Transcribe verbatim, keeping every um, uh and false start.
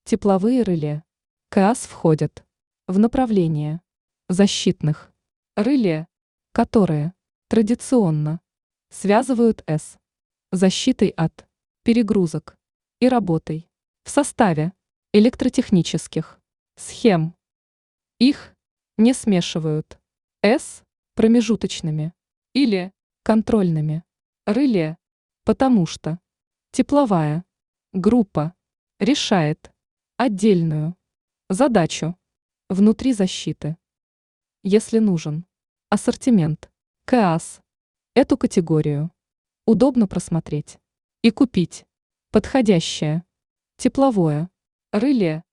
Тепловые реле КАС входят в направление защитных реле, которые традиционно связывают С защитой от перегрузок и работой в составе электротехнических схем. Их не смешивают с промежуточными или контрольными реле, потому что тепловая группа решает отдельную задачу внутри защиты. Если нужен ассортимент КАС, эту категорию удобно просмотреть и купить подходящее тепловое реле